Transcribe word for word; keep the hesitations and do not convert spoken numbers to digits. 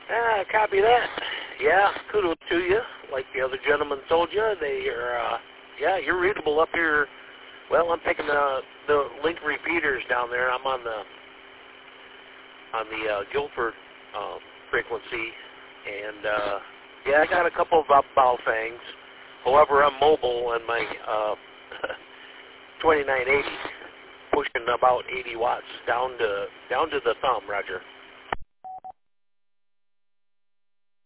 Ah, copy that. Yeah, kudos to you. Like the other gentleman told you, they are, uh, yeah, you're readable up here. Well, I'm picking the, the link repeaters down there. I'm on the, on the uh, Guilford uh, frequency. And, uh, yeah, I got a couple of Baofangs. However, I'm mobile and my uh, twenty-nine eighty pushing about eighty watts down to down to the thumb, Roger.